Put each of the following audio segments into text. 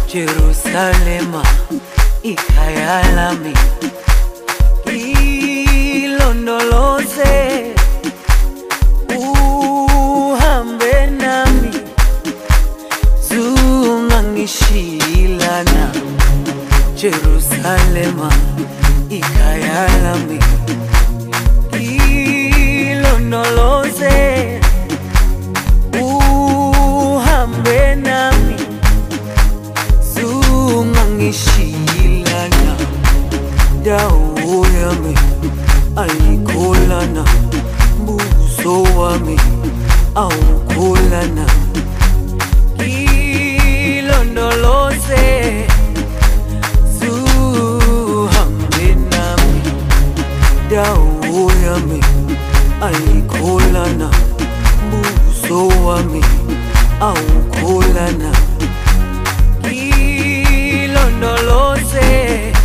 Jerusalema ikhaya lami, ilondoloze uhambe nami, zungangishilana. Jerusalema ikhaya lami, ilondoloze uhambe nami, zungangishilana. Dawo yami ayikholana, mbuso wami awukholana. Ilondoloze zuhambe nami, dawo yami ayikholana, mbuso wami awukholana. Ilondoloze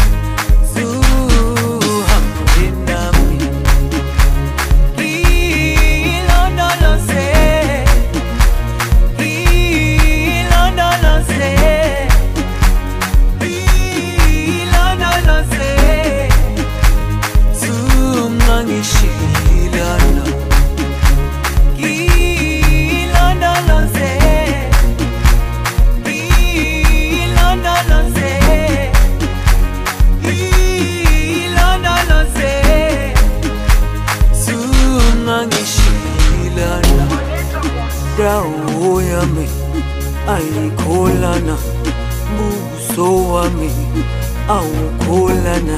dawo yami ayikholana, mbuso wami awukholana.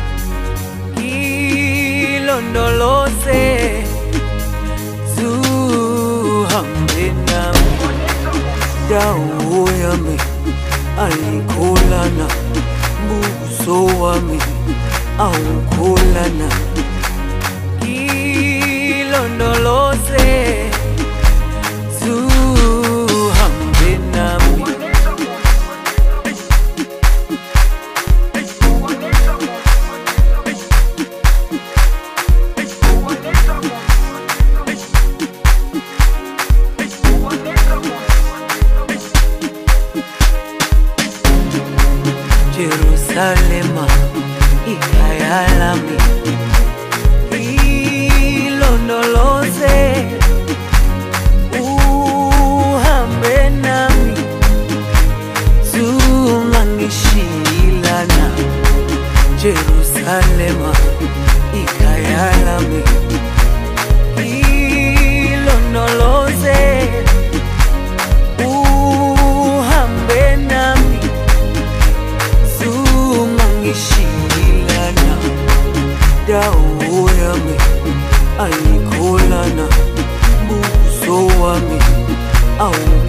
Ilondoloze zuhambe nami, dawo yami ayikholana, mbuso wami awukholana. Ilondoloze zuhambe nami. Jerusalema ikhaya lami, ilondoloze uhambe nami, zungangishilana. Jerusalema ikhaya lami, ilondoloze uhambe nami, zungangishilana. Dawo yami ayikholana, mbuso wami awukholana.